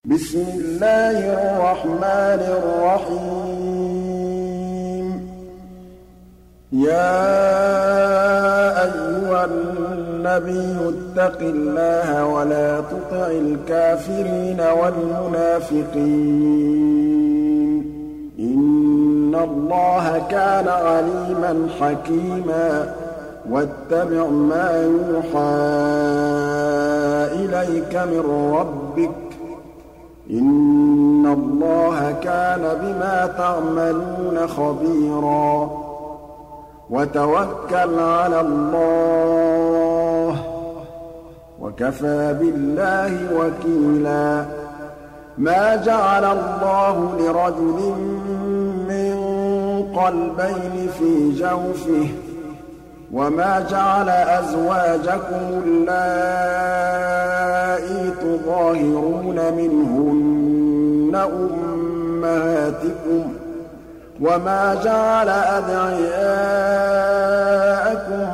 بسم الله الرحمن الرحيم يا أيها النبي اتق الله ولا تطع الكافرين والمنافقين إن الله كان عليما حكيما واتبع ما يوحى إليك من ربك إن الله كان بما تعملون خبيرا وتوكل على الله وكفى بالله وكيلا ما جعل الله لرجل من قلبين في جوفه وما جعل أزواجكم اللائي تظاهرون منهن أمهاتكم وما جعل أدعياءكم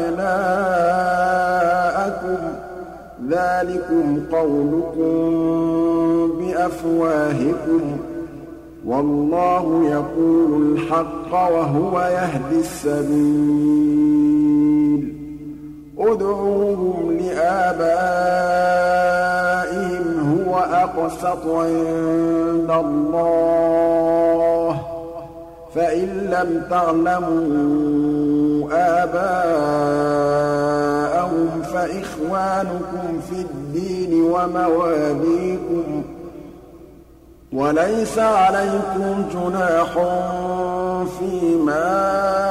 أبناءكم ذلكم قولكم بأفواهكم والله يقول الحق وهو يهدي السبيل ادعوهم لآبائهم هو أقسط عند الله فإن لم تعلموا آباءهم فإخوانكم في الدين ومواليكم وليس عليكم جناح فيما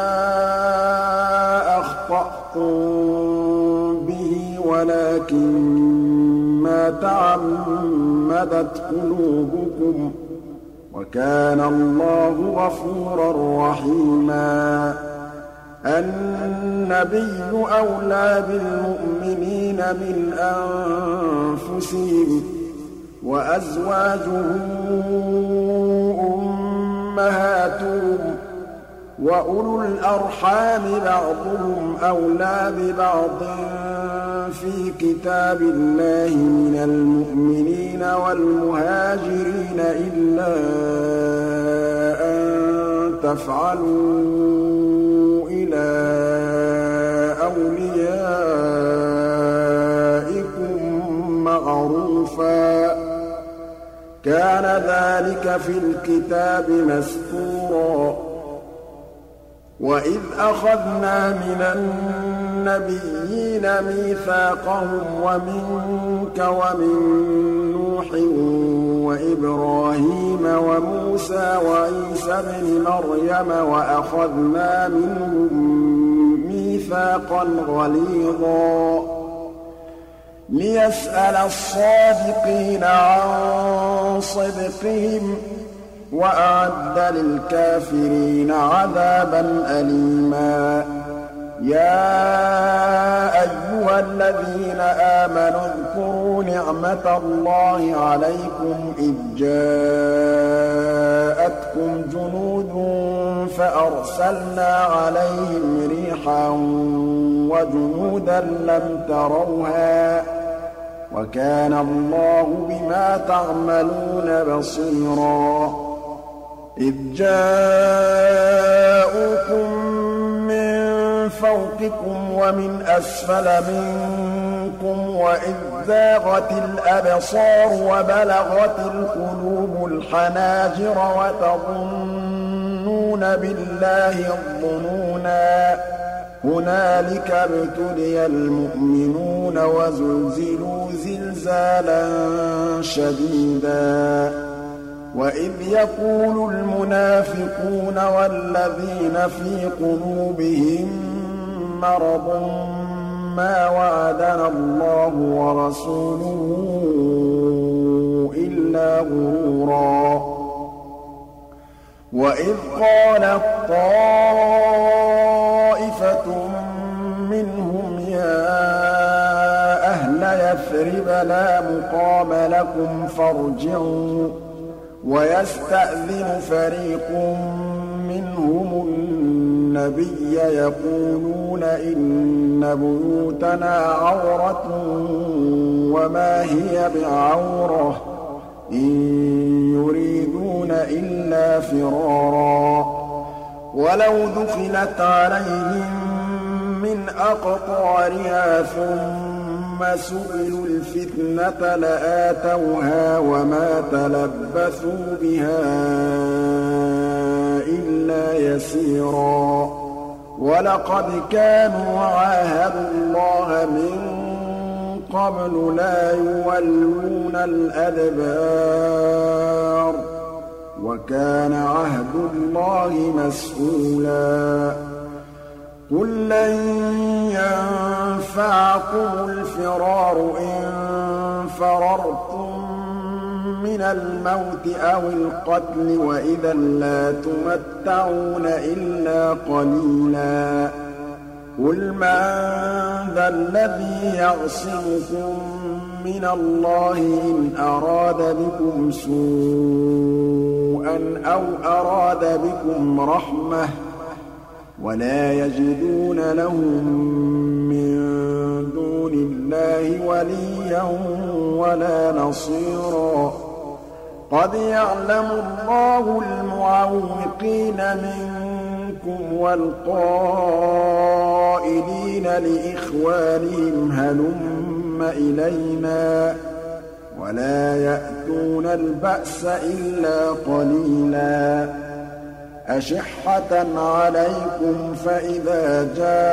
أخطأتم به ولكن ما تعمدت قلوبكم وكان الله غفورا رحيما النبي أولى بالمؤمنين من أنفسهم وأزواجه أمهاتهم وأولو الأرحام بعضهم أولى ببعض في كتاب الله من المؤمنين والمهاجرين إلا أن تفعلوا إلى أوليائكم معروفا كان ذلك في الكتاب مسطورا وإذ أخذنا من النبيين ميثاقهم ومنك ومن نوح وإبراهيم وموسى وعيسى ابن مريم وأخذنا منهم ميثاقا غليظا ليسأل الصادقين عن صدقهم وأعد للكافرين عذابا أليما يا أيها الذين آمنوا اذكروا نعمة الله عليكم إذ جاءتكم جنود فأرسلنا عليهم ريحا وجنودا لم تروها وكان الله بما تعملون بصيرا إذ جاءوكم من فوقكم ومن أسفل منكم وإذ زاغت الأبصار وبلغت القلوب الحناجر وتظنون بالله الظنونا هنالك ابتلي المؤمنون وزلزلوا زلزالا شديدا وإذ يقول المنافقون والذين في قلوبهم مرض ما وعدنا الله ورسوله إلا غرورا وإذ قالت طائفة منهم يا أهل يثرب لا مقام لكم فارجعوا ويستأذن فريق منهم النبي يقولون إن بيوتنا عورة وما هي بعورة إِن يُرِيدُونَ إِلَّا فِرَارًا وَلَوْ دُخِلَتْ عَلَيْهِم مِّنْ أَقْطَارِهَا ثُمَّ سُئِلُوا الْفِتْنَةَ لَآتَوْهَا وَمَا تَلَبَّثُوا بِهَا إِلَّا يَسِيرًا وَلَقَدْ كَانُوا عَاهَدُوا اللَّهَ مِن قَبْلُ لَا يُوَلُّونَ الْأَدْبَارَ وَكَانَ عَهْدُ اللَّهِ مَسْئُولًا قُل لَّن يَنفَعَكُمُ الْفِرَارُ إِن فَرَرْتُم مِّنَ الْمَوْتِ أَوِ الْقَتْلِ وَإِذًا لَّا تُمَتَّعُونَ إِلَّا قَلِيلًا قُلْ مَن ذَا الَّذِي يَعْصِمُكُم مِّنَ اللَّهِ إِنْ أَرَادَ بِكُمْ سُوءًا أَوْ أَرَادَ بِكُمْ رَحْمَةً وَلَا يَجِدُونَ لَهُم مِّن دُونِ اللَّهِ وَلِيًّا وَلَا نَصِيرًا قَدْ يَعْلَمُ اللَّهُ الْمُعَوِّقِينَ مِنكُمْ وَالْقَائِلِينَ لِإِخْوَانِهِمْ هَلُمَّ إِلَيْنَا وَلَا يَأْتُونَ الْبَأْسَ إِلَّا قَلِيلًا أَشِحَّةً عَلَيْكُمْ فَإِذَا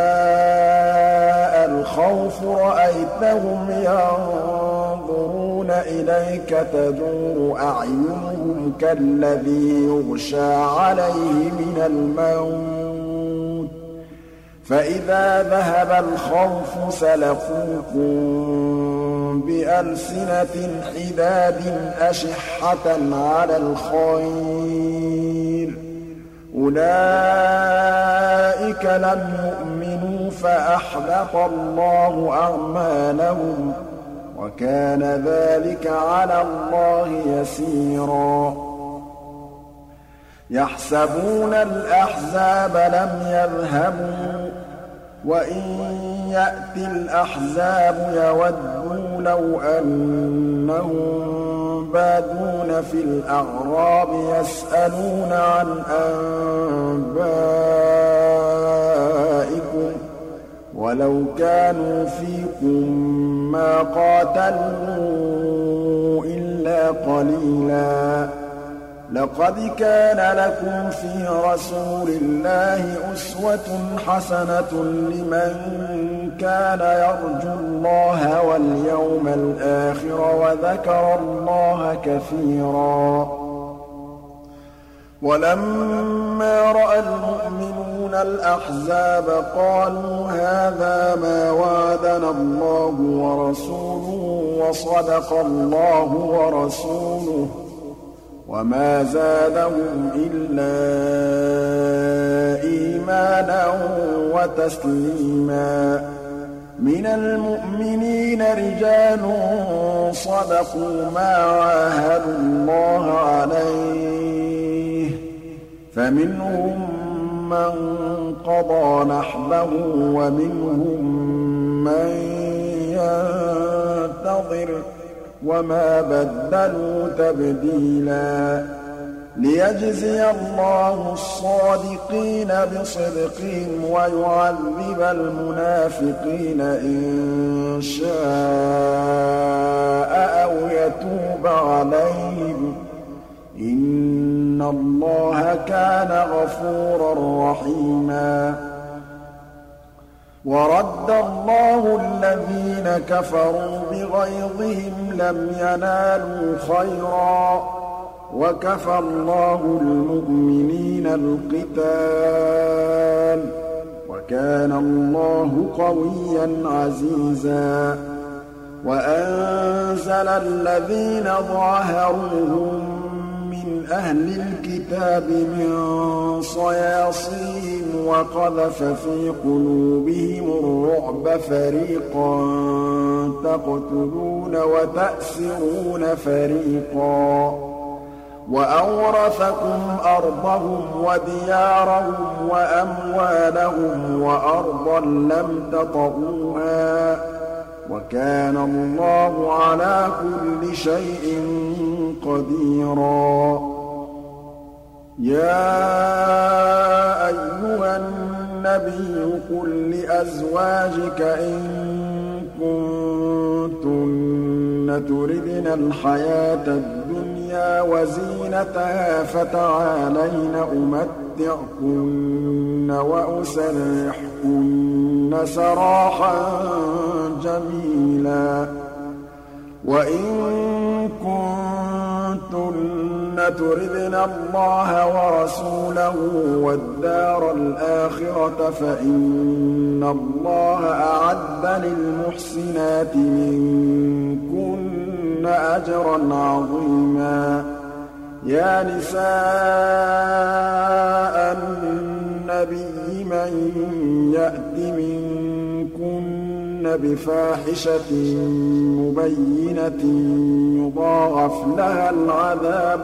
جَاءَ الْخَوْفُ رَأَيْتَهُمْ يَنظُرُونَ إِلَيْكَ تَدُورُ أَعْيُنُهُمْ كَالَّذِي يُغْشَىٰ عَلَيْهِ مِنَ الْمَوْتِ فَإِذَا ذَهَبَ الْخَوْفُ سَلَقُوكُم بِأَلْسِنَةٍ حِدَادٍ أَشِحَّةً عَلَى الْخَيْرِ أُولَٰئِكَ لَمْ يُؤْمِنُوا فَأَحْبَطَ اللَّهُ أَعْمَالَهُمْ وَكَانَ ذَٰلِكَ عَلَى اللَّهِ يَسِيرًا يَحْسَبُونَ الْأَحْزَابَ لَمْ يَذْهَبُوا وَإِن يَأْتِ الْأَحْزَابُ يَوَدُّوا لَوْ أَنَّهُم بادون في الأعراب يسألون عن أنبائكم ولو كانوا فيكم ما قاتلوا إلا قليلا لقد كان لكم في رسول الله أسوة حسنة لمن كان يرجو الله واليوم الآخر وذكر الله كثيرا ولما رأى المؤمنون الأحزاب قالوا هذا ما وعدنا الله ورسوله وصدق الله ورسوله وما زادهم إلا إيمانا وتسليما من المؤمنين رجال صدقوا ما عاهدوا الله عليه فمنهم من قضى نحبه ومنهم من ينتظر وما بدلوا تبديلا ليجزي الله الصادقين بصدقهم ويعذب المنافقين إن شاء أو يتوب عليهم إن الله كان غفورا رحيما ورد الله الذين كفروا بغيظهم لم ينالوا خيرا وكفى الله المؤمنين القتال وكان الله قويا عزيزا وأنزل الذين ظاهروهم من أهل الكتاب من صياصيهم وقذف في قلوبهم الرعب فريقا تقتلون وتأسرون فريقا وأورثكم أرضهم وديارهم وأموالهم وأرضا لم تطئوها وكان الله على كل شيء قديرا يا أيها النبي قل لأزواجك إن كنتن تردن الحياة الدنيا وزينتها فتعالين أمتعكن وأسرحكن سراحا جميلا وإن كنتن تردن الله ورسوله والدار الآخرة فإن الله أعد للمحسنات منكن أجرا عظيما يا نساء النبي من يأت منكن بفاحشة مبينة يضاعف لها العذاب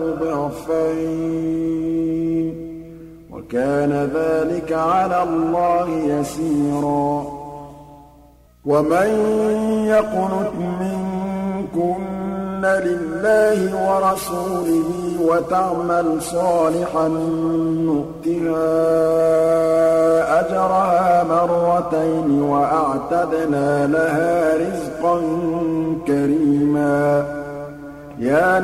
ضعفين وكان ذلك على الله يسيرا ومن يقنت منكن لله ورسوله وتعمل صالحا نؤتها أجرها مرتين وأعتدنا لها رزقا كريما يا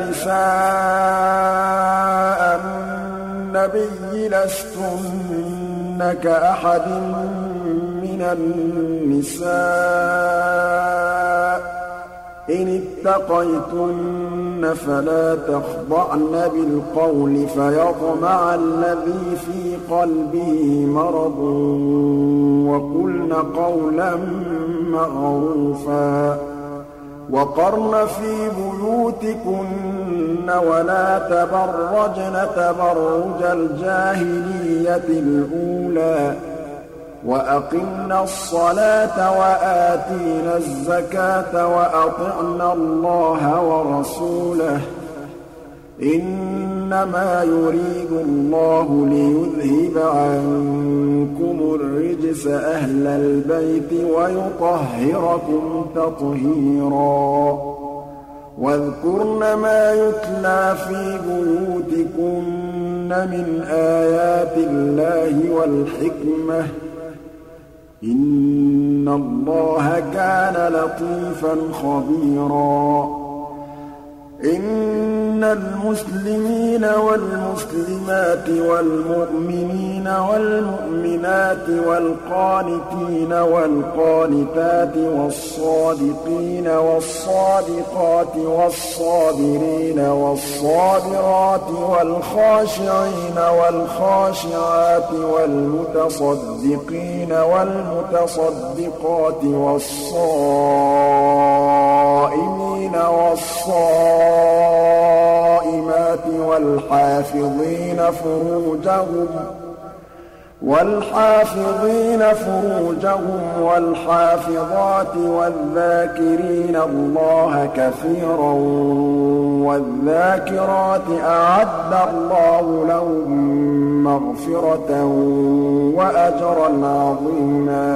نساء النبي لستن كأحد من النساء إن اتقيتن فلا تخضعن بالقول فيطمع الذي في قلبه مرض وقلن قولا معروفا وقرن في بيوتكن ولا تبرجن تبرج الجاهلية الأولى وأقمنا الصلاة وآتينا الزكاة وأطعنا الله ورسوله إنما يريد الله ليذهب عنكم الرجس أهل البيت ويطهركم تطهيرا واذكرن ما يتلى في بيوتكن من آيات الله والحكمة إن الله كان لطيفا خبيرا إن المسلمين والمسلمات والمؤمنين والمؤمنات والقانتين والقانتات والصادقين والصادقات والصابرين والصابرات والخاشعين والخاشعات والمتصدقين والمتصدقات والصائمين والصائمات والحافظين فروجهم والحافظات والذاكرين الله كثيرا والذاكرات أعد الله لهم مغفرة وأجرا عظيما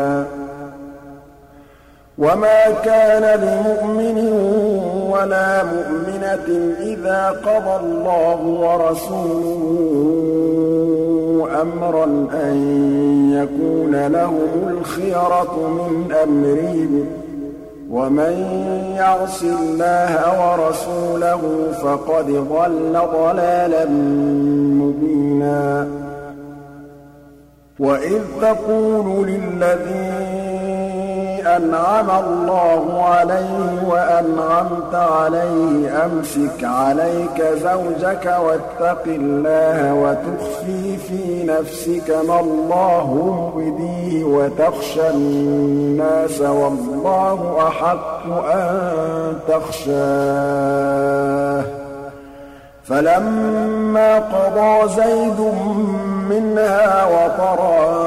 وما كان لمؤمن ولا مؤمنة إذا قضى الله ورسوله أمرا أن يكون لهم الخيرة من أمرهم ومن يعص الله ورسوله فقد ضل ضلالا مبينا وإذ تقول للذي أنعم الله عليه وأنعمت عليه أمسك عليك زوجك واتق الله وتخفي في نفسك ما الله مبديه وتخشى الناس والله أحق أن تخشاه فلما قضى زيد منها وطرا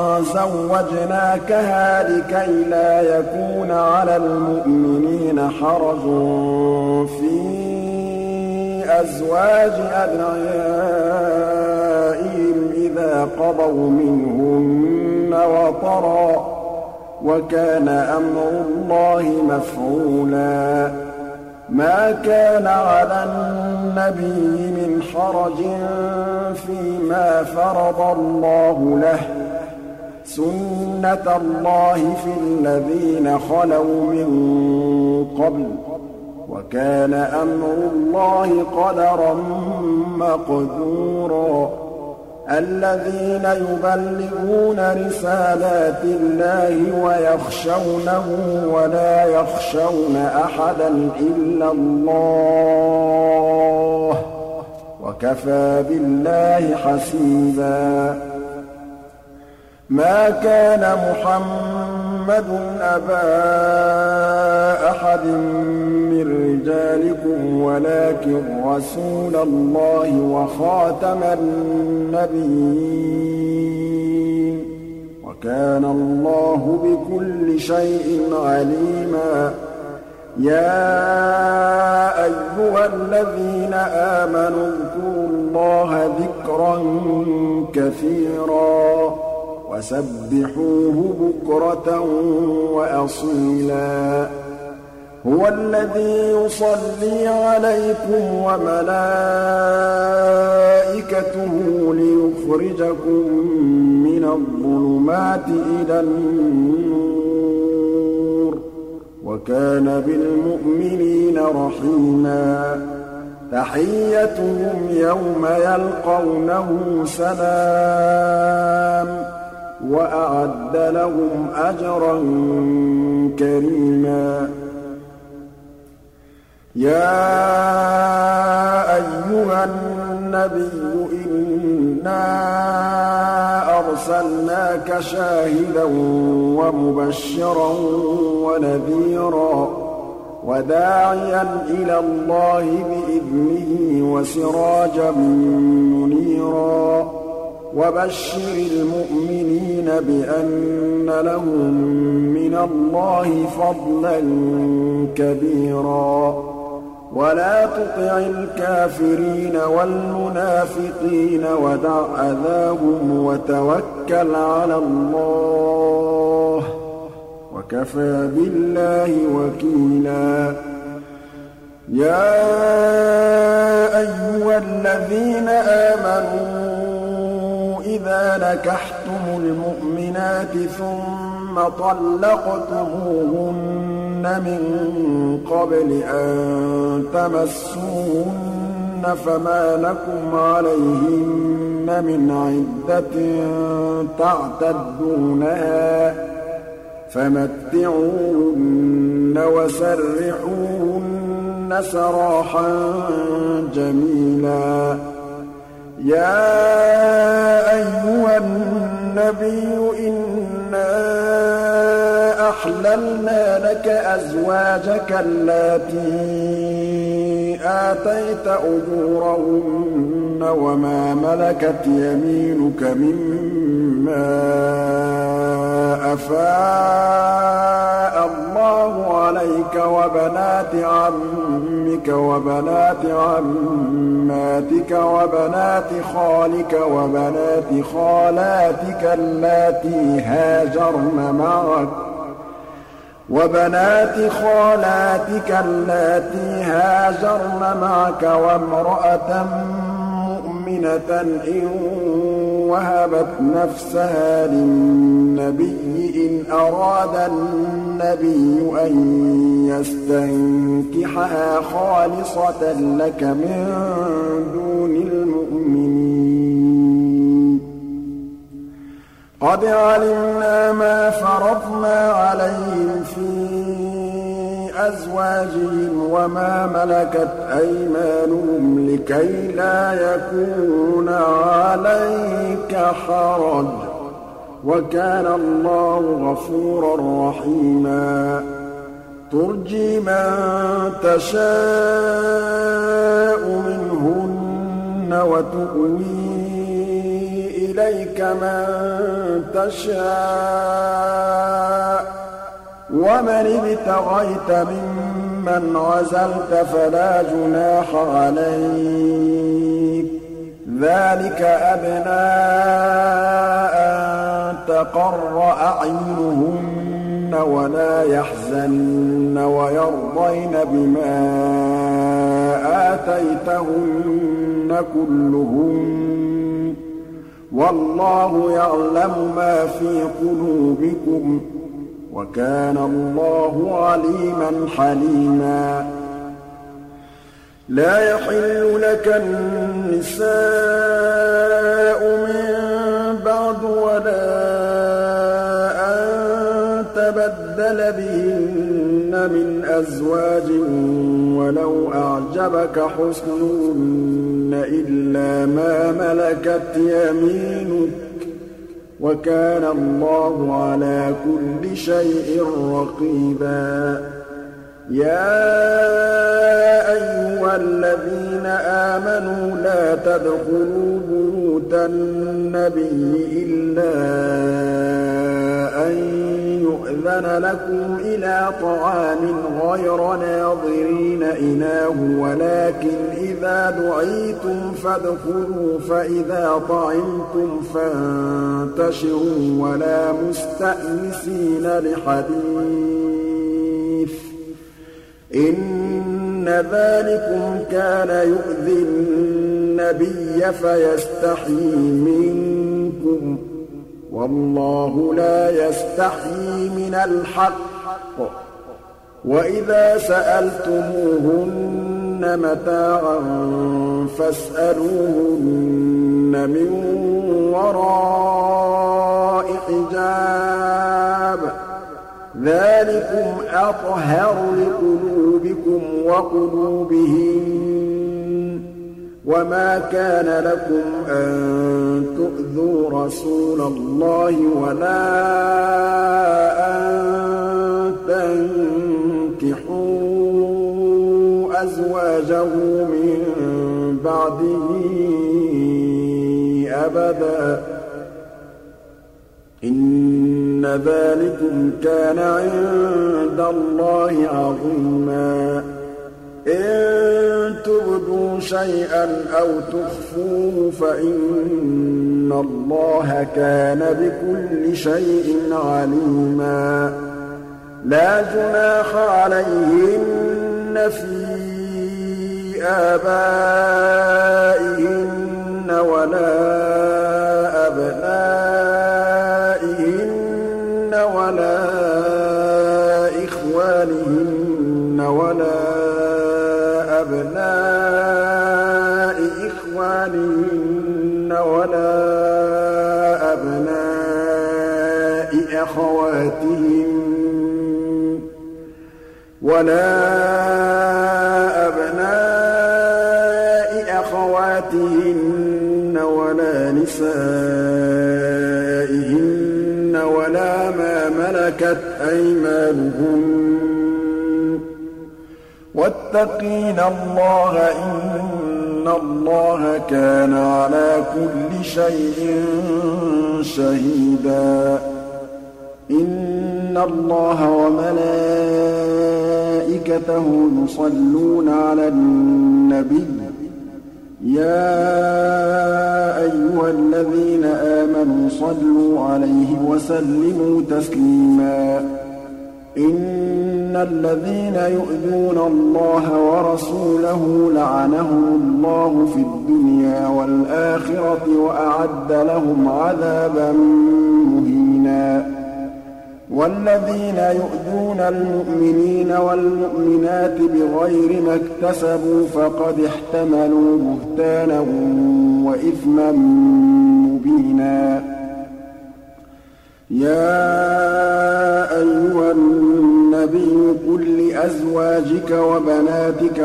زوجناكها لكي لا يكون على المؤمنين حرج في أزواج أدعيائهم إذا قضوا منهن وطرا وكان أمر الله مفعولا ما كان على النبي من حرج فيما فرض الله له سنة الله في الذين خلوا من قبل وكان أمر الله قدرا مقدورا الذين يبلغون رسالات الله ويخشونه ولا يخشون أحدا إلا الله وكفى بالله حسيبا ما كان محمد أبا أحد من رجالكم ولكن رسول الله وخاتم النبيين وكان الله بكل شيء عليما يا أيها الذين آمنوا اذكروا الله ذكرا كثيرا وسبحوه بكرة وأصيلا هو الذي يصلي عليكم وملائكته ليخرجكم من الظلمات إلى النور وكان بالمؤمنين رحيما تحيتهم يوم يلقونه سلام وأعد لهم أجرا كريما يا أيها النبي إنا أرسلناك شاهدا ومبشرا ونذيرا وداعيا إلى الله بإذنه وسراجا منيرا وبشر المؤمنين بأن لهم من الله فضلا كبيرا ولا تطع الكافرين والمنافقين ودع أذاهم وتوكل على الله وكفى بالله وكيلا يا أيها الذين آمنوا إذا نكحتم المؤمنات ثم طلقتموهن من قبل أن تمسوهن فما لكم عليهن من عدة تعتدونها فمتعوهن وسرحوهن سراحا جميلا يا أيها النبي إنا أحللنا لك أزواجك اللاتي آتيت أجورهن وما ملكت يمينك مما أفاء الله عليك وبنات عمك وبنات عماتك وبنات خالك وبنات خالاتك اللاتي هاجرن معك وامرأة مؤمنة إن وهبت نفسها للنبي إن أراد النبي أن يستنكحها خالصة لك من دون المؤمنين قد علمنا ما فرضنا عليهم في أزواجهم وما ملكت أيمانهم لكي لا يكون عليك حرج وكان الله غفورا رحيما ترجي من تشاء منهن وتؤوي إليك من تشاء ومن ابتغيت ممن عزلت فلا جناح عليك ذلك أدنى أن تقر أعينهن ولا يحزن ويرضين بما آتيتهن كلهن والله يعلم ما في قلوبكم وكان الله عليما حليما لا يحل لك النساء من بعد ولا أن تبدل بهن من أزواج ولو أعجبك حسنهن إلا ما ملكت يمينك وكان الله على كل شيء رقيبا يا أيها الذين آمنوا لا تدخلوا بيوت النبي إلا أن يؤذن لكم إلى طعام غير ناظرين إناه ولكن إذا دعيتم فادخلوا فإذا طعمتم فانتشروا ولا مستأنسين لحديث إن ذلكم كان يؤذي النبي فيستحيي منكم والله لا يستحيي من الحق وإذا سألتموهن متاعا فاسألوهن من وراء حجاب ذلكم أطهر لقلوبكم وقلوبهن وما كان لكم أن تؤذوا رسول الله ولا أن تنكحوا أزواجه من بعده أبدا إن ذلكم كان عند الله عظيما إن تبدوا شيئا أو تخفوه فإن الله كان بكل شيء عليما لا جناح عليهن في آبائهن ولا أبنائهن ولا إخوانهن ولا أبناء إخوانهن ولا أبناء أخواتهن ولا أبناء أخواتهن ولا نسائهن ولا ما ملكت أيمانهن واتقين الله إن الله كان على كل شيء شهيدا إن الله وملائكته يصلون على النبي يا أيها الذين آمنوا صلوا عليه وسلموا تسليما إن الذين يؤذون الله ورسوله لعنهم الله في الدنيا والآخرة وأعد لهم عذابا مهينا والذين يؤذون المؤمنين والمؤمنات بغير ما اكتسبوا فقد احتملوا بهتانا وإثما مبينا يا أيها النبي قل لأزواجك وبناتك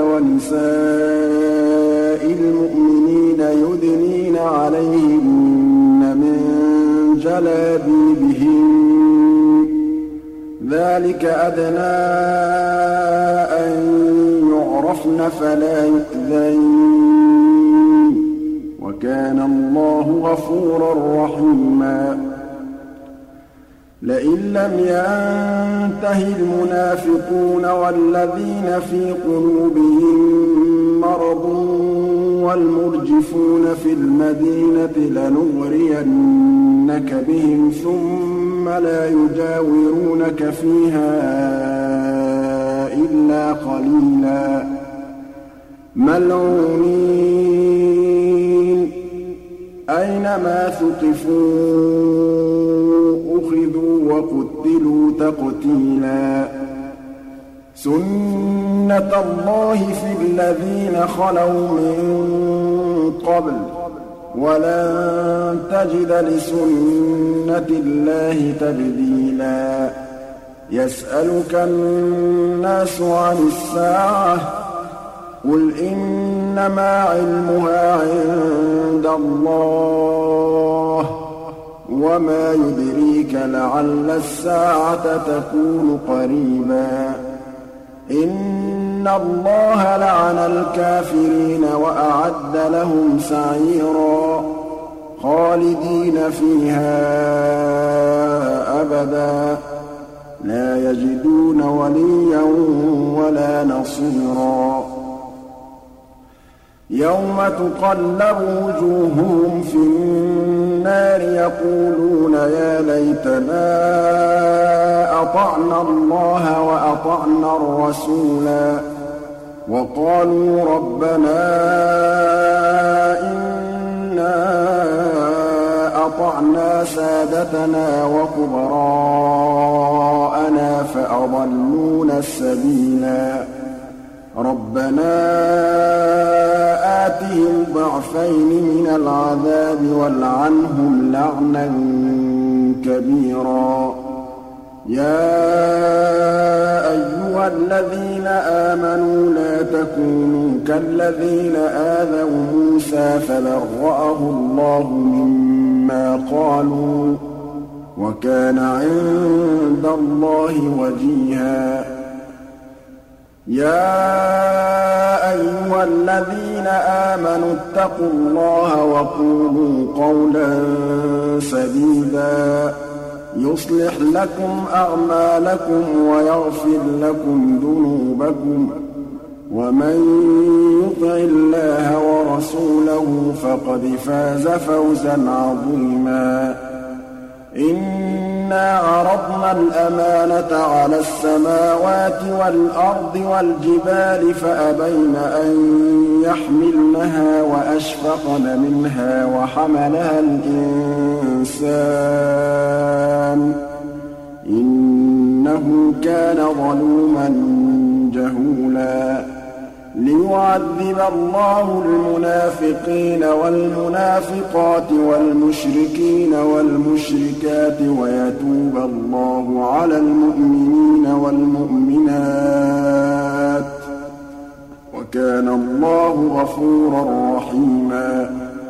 ونساء المؤمنين يدنين عليهن من جلابيبهن ذلك أدنى أن يعرفن فلا يؤذين وكان الله غفورا رحيما لئن لم ينته المنافقون والذين في قلوبهم مرض وَالْمُرْجِفُونَ فِي الْمَدِينَةِ لَنُغْرِيَنَّكَ بِهِمْ ثُمَّ لَا يُجَاوِرُونَكَ فِيهَا إِلَّا قَلِيلًا مَّلْعُونِينَ أَيْنَمَا ثُقِفُوا أُخِذُوا وَقُتِّلُوا تَقْتِيلًا سُنَّةَ اللَّهِ فِي الَّذِينَ خَلَوْا مِن قَبْلُ ۖ وَلَن تَجِدَ لِسُنَّةِ اللَّهِ تَبْدِيلًا يَسْأَلُكَ النَّاسُ عَنِ السَّاعَةِ ۖ قُلْ إِنَّمَا عِلْمُهَا عِندَ اللَّهِ ۚ وَمَا يُدْرِيكَ لَعَلَّ السَّاعَةَ تَكُونُ قَرِيبًا إِنَّ اللَّهَ لَعَنَ الْكَافِرِينَ وَأَعَدَّ لَهُمْ سَعِيرًا خَالِدِينَ فِيهَا أَبَدًا لَّا يَجِدُونَ وَلِيًّا وَلَا نَصِيرًا يَوْمَ تُقَلَّبُ وُجُوهُهُمْ فِي النَّارِ يَقُولُونَ يَا لَيْتَنَا أَطَعْنَا اللَّهَ وَأَطَعْنَا الرَّسُولَا وَقَالُوا رَبَّنَا إِنَّا أَطَعْنَا سَادَتَنَا وَكُبَرَاءَنَا فَأَضَلُّونَا السَّبِيلَا رَبَّنَا آتِهِمْ ضِعْفَيْنِ مِنَ الْعَذَابِ وَالْعَنْهُمْ لَعْنًا كَبِيرًا يَا أَيُّهَا الَّذِينَ آمَنُوا لَا تَكُونُوا كَالَّذِينَ آذَوْا مُوسَىٰ فَبَرَّأَهُ اللَّهُ مِمَّا قَالُوا ۚ وَكَانَ عِندَ اللَّهِ وَجِيهًا يَا أَيُّهَا الَّذِينَ آمَنُوا اتَّقُوا اللَّهَ وَقُولُوا قَوْلًا سَدِيدًا يُصْلِحْ لَكُمْ أَعْمَالَكُمْ وَيَغْفِرْ لَكُمْ ذُنُوبَكُمْ ۗ وَمَن يُطِعِ اللَّهَ وَرَسُولَهُ فَقَدْ فَازَ فَوْزًا عَظِيمًا إِنَّا عَرَضْنَا الْأَمَانَةَ عَلَى السَّمَاوَاتِ وَالْأَرْضِ وَالْجِبَالِ فَأَبَيْنَ أَن يَحْمِلْنَهَا وَأَشْفَقْنَ مِنْهَا وَحَمَلَهَا الْإِنسَانُ ۖ إِنَّهُ كَانَ ظَلُومًا جَهُولًا لِيُعَذِّبَ اللَّهُ الْمُنَافِقِينَ وَالْمُنَافِقَاتِ وَالْمُشْرِكِينَ وَالْمُشْرِكَاتِ وَيَتُوبَ اللَّهُ عَلَى الْمُؤْمِنِينَ وَالْمُؤْمِنَاتِ ۗ وَكَانَ اللَّهُ غَفُورًا رَّحِيمًا